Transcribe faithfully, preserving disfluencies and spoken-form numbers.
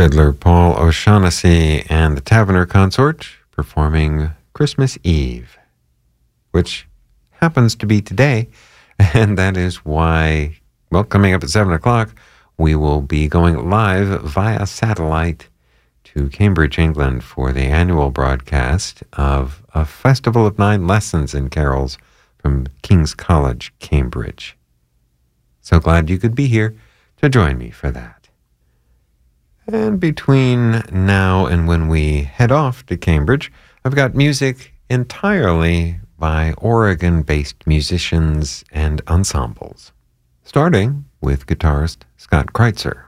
fiddler Paul O'Shaughnessy and the Taverner Consort performing Christmas Eve, which happens to be today, and that is why, well, coming up at seven o'clock, we will be going live via satellite to Cambridge, England for the annual broadcast of a Festival of Nine Lessons and Carols from King's College, Cambridge. So glad you could be here to join me for that. And between now and when we head off to Cambridge, I've got music entirely by Oregon-based musicians and ensembles, starting with guitarist Scott Kreitzer.